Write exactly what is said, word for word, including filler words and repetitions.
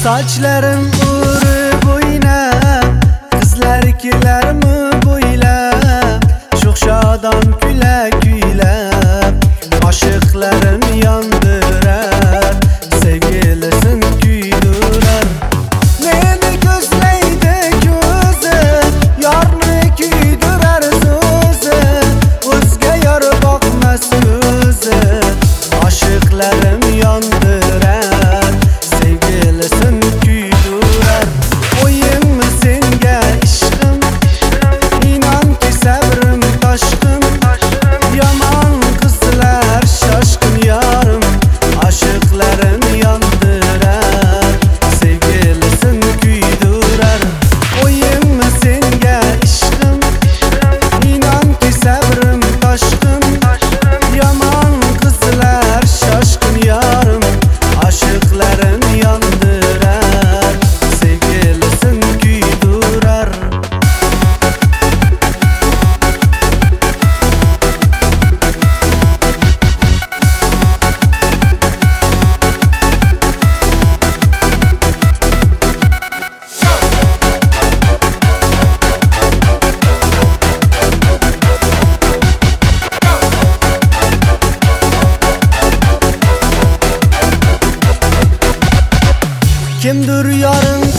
Saçlarım urib o'ynab, qizlar kelarmi bo'ylab, sho'x shodon kula kuylab, oshiqlarim yondirar, sevgilisini kuydirar. Meni ko'zlaydi ko'zi, yorni kuydirar so'zi, o'zga yor boqmas o'zi, oshiqlarim yondirar, sevgilisini kuydirar. O'yinmi senga ishqim, inonki sabrim toshqin, yomon qizlar shoshqin yorim, oshiqlarim yondirar, sevgilisini kuydirar. O'yinmi senga ishqim, inonki sabrim toshqin, yomon qizlar shoshqin yorim, oshiqlarim yondirar, sevgilisini kuydirar. Kimdir yarın